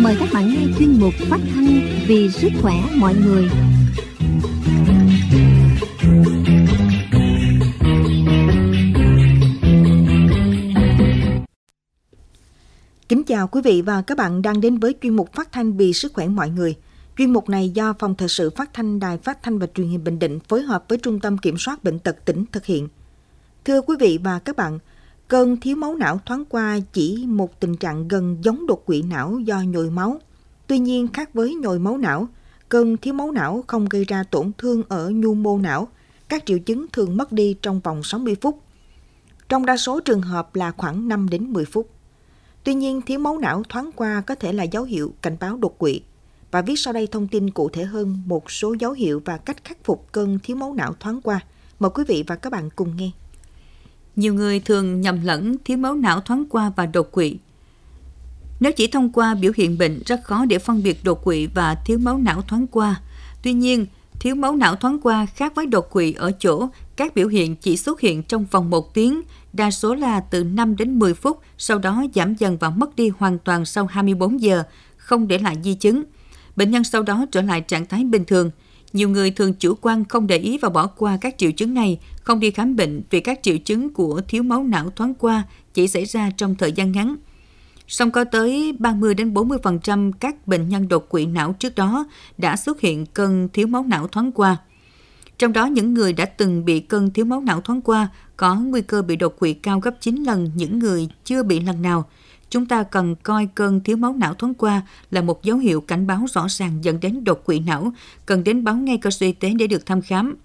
Mời các bạn nghe chuyên mục phát thanh vì sức khỏe mọi người. Kính chào quý vị và các bạn đang đến với chuyên mục phát thanh vì sức khỏe mọi người. Chuyên mục này do Phòng Thời sự Phát thanh Đài Phát thanh và Truyền hình Bình Định phối hợp với Trung tâm Kiểm soát Bệnh tật tỉnh thực hiện. Thưa quý vị và các bạn, cơn thiếu máu não thoáng qua chỉ một tình trạng gần giống đột quỵ não do nhồi máu. Tuy nhiên, khác với nhồi máu não, cơn thiếu máu não không gây ra tổn thương ở nhu mô não. Các triệu chứng thường mất đi trong vòng 60 phút. Trong đa số trường hợp là khoảng 5 đến 10 phút. Tuy nhiên, thiếu máu não thoáng qua có thể là dấu hiệu cảnh báo đột quỵ. Và viết sau đây thông tin cụ thể hơn một số dấu hiệu và cách khắc phục cơn thiếu máu não thoáng qua. Mời quý vị và các bạn cùng nghe. Nhiều người thường nhầm lẫn thiếu máu não thoáng qua và đột quỵ. Nếu chỉ thông qua biểu hiện bệnh, rất khó để phân biệt đột quỵ và thiếu máu não thoáng qua. Tuy nhiên, thiếu máu não thoáng qua khác với đột quỵ ở chỗ các biểu hiện chỉ xuất hiện trong vòng 1 tiếng, đa số là từ 5 đến 10 phút, sau đó giảm dần và mất đi hoàn toàn sau 24 giờ, không để lại di chứng. Bệnh nhân sau đó trở lại trạng thái bình thường. Nhiều người thường chủ quan không để ý và bỏ qua các triệu chứng này, không đi khám bệnh vì các triệu chứng của thiếu máu não thoáng qua chỉ xảy ra trong thời gian ngắn. Song có tới 30 đến 40% các bệnh nhân đột quỵ não trước đó đã xuất hiện cơn thiếu máu não thoáng qua. Trong đó, những người đã từng bị cơn thiếu máu não thoáng qua có nguy cơ bị đột quỵ cao gấp 9 lần những người chưa bị lần nào. Chúng ta cần coi cơn thiếu máu não thoáng qua là một dấu hiệu cảnh báo rõ ràng dẫn đến đột quỵ não, cần đến báo ngay cơ sở y tế để được thăm khám.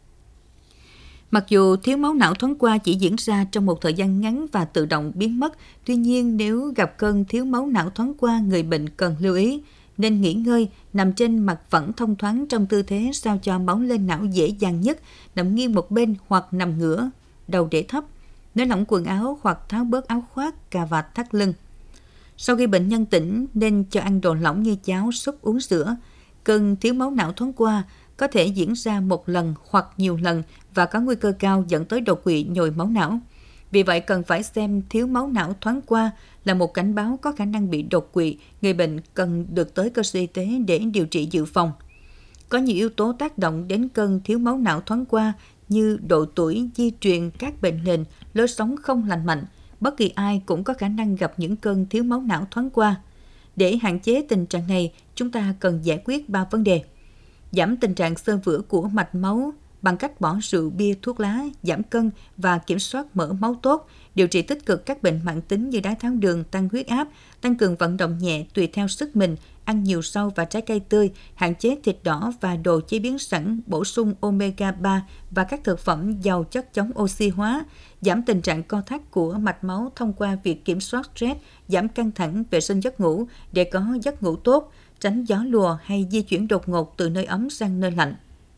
Mặc dù thiếu máu não thoáng qua chỉ diễn ra trong một thời gian ngắn và tự động biến mất, tuy nhiên nếu gặp cơn thiếu máu não thoáng qua, người bệnh cần lưu ý, nên nghỉ ngơi, nằm trên mặt phẳng thông thoáng trong tư thế sao cho máu lên não dễ dàng nhất, nằm nghiêng một bên hoặc nằm ngửa, đầu để thấp, nới lỏng quần áo hoặc tháo bớt áo khoác, cà vạt thắt lưng. Sau khi bệnh nhân tỉnh, nên cho ăn đồ lỏng như cháo, súp, uống sữa. Cơn thiếu máu não thoáng qua có thể diễn ra một lần hoặc nhiều lần và có nguy cơ cao dẫn tới đột quỵ nhồi máu não. Vì vậy, cần phải xem thiếu máu não thoáng qua là một cảnh báo có khả năng bị đột quỵ, người bệnh cần được tới cơ sở y tế để điều trị dự phòng. Có nhiều yếu tố tác động đến cơn thiếu máu não thoáng qua như độ tuổi, di truyền, các bệnh nền, lối sống không lành mạnh. Bất kỳ ai cũng có khả năng gặp những cơn thiếu máu não thoáng qua. Để hạn chế tình trạng này, chúng ta cần giải quyết 3 vấn đề. Giảm tình trạng xơ vữa của mạch máu bằng cách bỏ rượu, bia, thuốc lá, giảm cân và kiểm soát mỡ máu tốt, điều trị tích cực các bệnh mãn tính như đái tháo đường, tăng huyết áp, tăng cường vận động nhẹ tùy theo sức mình, ăn nhiều rau và trái cây tươi, hạn chế thịt đỏ và đồ chế biến sẵn, bổ sung omega 3 và các thực phẩm giàu chất chống oxy hóa, giảm tình trạng co thắt của mạch máu thông qua việc kiểm soát stress, giảm căng thẳng, vệ sinh giấc ngủ để có giấc ngủ tốt, tránh gió lùa hay di chuyển đột ngột từ nơi ấm sang nơi lạnh.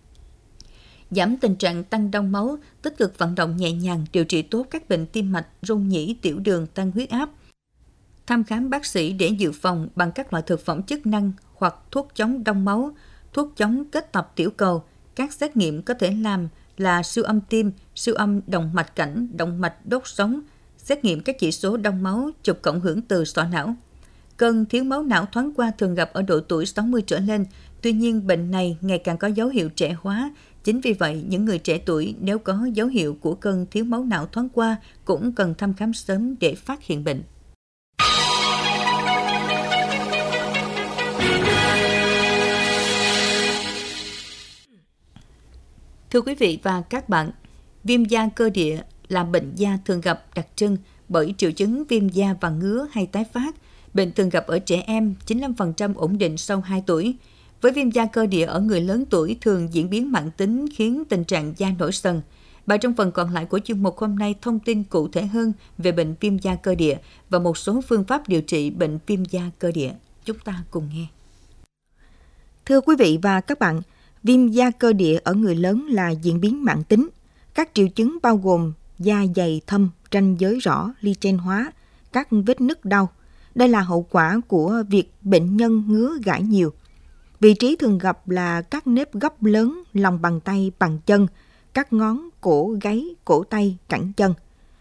Giảm tình trạng tăng đông máu, tích cực vận động nhẹ nhàng, điều trị tốt các bệnh tim mạch, rung nhĩ, tiểu đường, tăng huyết áp. Thăm khám bác sĩ để dự phòng bằng các loại thực phẩm chức năng hoặc thuốc chống đông máu, thuốc chống kết tập tiểu cầu. Các xét nghiệm có thể làm là siêu âm tim, siêu âm động mạch cảnh, động mạch đốt sống, xét nghiệm các chỉ số đông máu, chụp cộng hưởng từ sọ não. Cơn thiếu máu não thoáng qua thường gặp ở độ tuổi 60 trở lên, tuy nhiên bệnh này ngày càng có dấu hiệu trẻ hóa. Chính vì vậy, những người trẻ tuổi nếu có dấu hiệu của cơn thiếu máu não thoáng qua cũng cần thăm khám sớm để phát hiện bệnh. Thưa quý vị và các bạn, viêm da cơ địa là bệnh da thường gặp đặc trưng bởi triệu chứng viêm da và ngứa hay tái phát. Bệnh thường gặp ở trẻ em, 95% ổn định sau 2 tuổi. Với viêm da cơ địa ở người lớn tuổi thường diễn biến mãn tính khiến tình trạng da nổi sần. Bài trong phần còn lại của chuyên mục hôm nay thông tin cụ thể hơn về bệnh viêm da cơ địa và một số phương pháp điều trị bệnh viêm da cơ địa. Chúng ta cùng nghe. Thưa quý vị và các bạn, viêm da cơ địa ở người lớn là diễn biến mãn tính. Các triệu chứng bao gồm da dày thâm, ranh giới rõ, lichen hóa, các vết nứt đau. Đây là hậu quả của việc bệnh nhân ngứa gãi nhiều. Vị trí thường gặp là các nếp gấp lớn lòng bàn tay, bàn chân, các ngón, cổ, gáy, cổ tay, cẳng chân.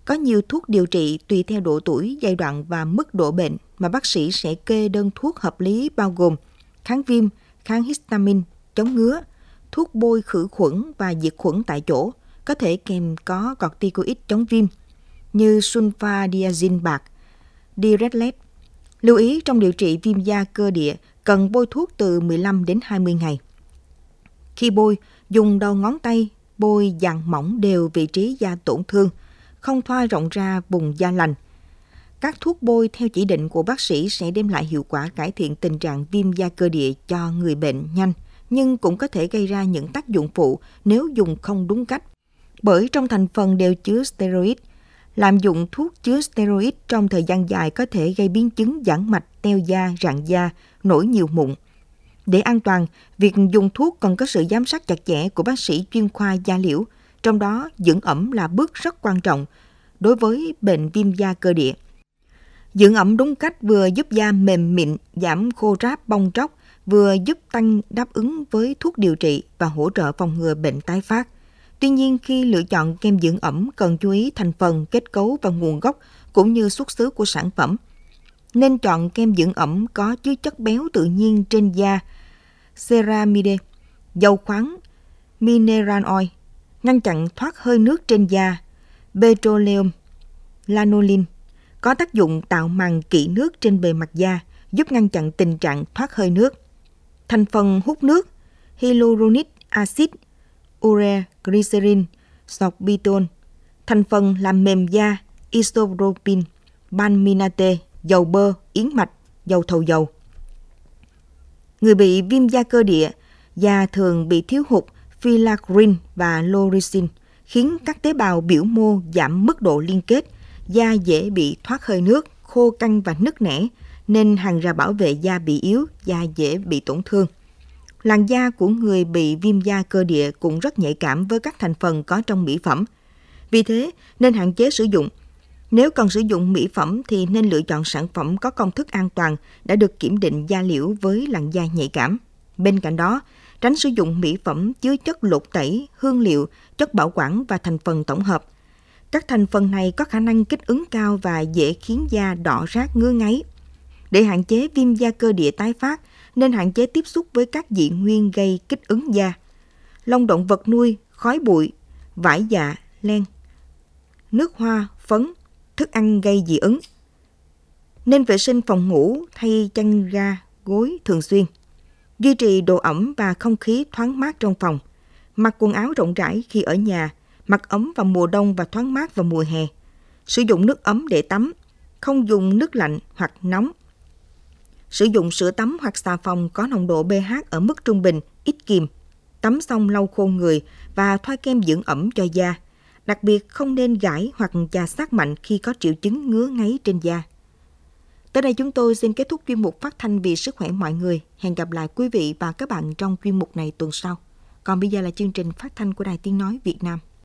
Có nhiều thuốc điều trị tùy theo độ tuổi, giai đoạn và mức độ bệnh mà bác sĩ sẽ kê đơn thuốc hợp lý bao gồm kháng viêm, kháng histamine, chống ngứa, thuốc bôi khử khuẩn và diệt khuẩn tại chỗ, có thể kèm có corticoid chống viêm như sulfadiazine bạc, Direlet. Lưu ý trong điều trị viêm da cơ địa cần bôi thuốc từ 15 đến 20 ngày. Khi bôi, dùng đầu ngón tay bôi dàn mỏng đều vị trí da tổn thương, không thoa rộng ra vùng da lành. Các thuốc bôi theo chỉ định của bác sĩ sẽ đem lại hiệu quả cải thiện tình trạng viêm da cơ địa cho người bệnh nhanh, nhưng cũng có thể gây ra những tác dụng phụ nếu dùng không đúng cách. Bởi trong thành phần đều chứa steroid, lạm dụng thuốc chứa steroid trong thời gian dài có thể gây biến chứng giãn mạch, teo da, rạn da, nổi nhiều mụn. Để an toàn, việc dùng thuốc cần có sự giám sát chặt chẽ của bác sĩ chuyên khoa da liễu, trong đó dưỡng ẩm là bước rất quan trọng đối với bệnh viêm da cơ địa. Dưỡng ẩm đúng cách vừa giúp da mềm mịn, giảm khô ráp bong tróc, vừa giúp tăng đáp ứng với thuốc điều trị và hỗ trợ phòng ngừa bệnh tái phát. Tuy nhiên, khi lựa chọn kem dưỡng ẩm cần chú ý thành phần, kết cấu và nguồn gốc cũng như xuất xứ của sản phẩm. Nên chọn kem dưỡng ẩm có chứa chất béo tự nhiên trên da, ceramide, dầu khoáng, mineral oil, ngăn chặn thoát hơi nước trên da, petroleum, lanolin, có tác dụng tạo màng kỵ nước trên bề mặt da, giúp ngăn chặn tình trạng thoát hơi nước. Thành phần hút nước, hyaluronic acid, urea, glycerin, sorbitol. Thành phần làm mềm da, isopropyl, palmitate, dầu bơ, yến mạch, dầu thầu dầu. Người bị viêm da cơ địa, da thường bị thiếu hụt filaggrin và loricin, khiến các tế bào biểu mô giảm mức độ liên kết, da dễ bị thoát hơi nước, khô căng và nứt nẻ, nên hàng rào bảo vệ da bị yếu, da dễ bị tổn thương. Làn da của người bị viêm da cơ địa cũng rất nhạy cảm với các thành phần có trong mỹ phẩm. Vì thế, nên hạn chế sử dụng. Nếu cần sử dụng mỹ phẩm thì nên lựa chọn sản phẩm có công thức an toàn đã được kiểm định da liễu với làn da nhạy cảm. Bên cạnh đó, tránh sử dụng mỹ phẩm chứa chất lột tẩy, hương liệu, chất bảo quản và thành phần tổng hợp. Các thành phần này có khả năng kích ứng cao và dễ khiến da đỏ rát ngứa ngáy. Để hạn chế viêm da cơ địa tái phát, nên hạn chế tiếp xúc với các dị nguyên gây kích ứng da, lông động vật nuôi, khói bụi, vải dạ, len, nước hoa, phấn, thức ăn gây dị ứng. Nên vệ sinh phòng ngủ, thay chăn ga, gối thường xuyên. Duy trì độ ẩm và không khí thoáng mát trong phòng. Mặc quần áo rộng rãi khi ở nhà, mặc ấm vào mùa đông và thoáng mát vào mùa hè. Sử dụng nước ấm để tắm, không dùng nước lạnh hoặc nóng. Sử dụng sữa tắm hoặc xà phòng có nồng độ pH ở mức trung bình, ít kiềm. Tắm xong lau khô người và thoa kem dưỡng ẩm cho da. Đặc biệt không nên gãi hoặc chà sát mạnh khi có triệu chứng ngứa ngáy trên da. Tới đây chúng tôi xin kết thúc chuyên mục phát thanh vì sức khỏe mọi người. Hẹn gặp lại quý vị và các bạn trong chuyên mục này tuần sau. Còn bây giờ là chương trình phát thanh của Đài Tiếng Nói Việt Nam.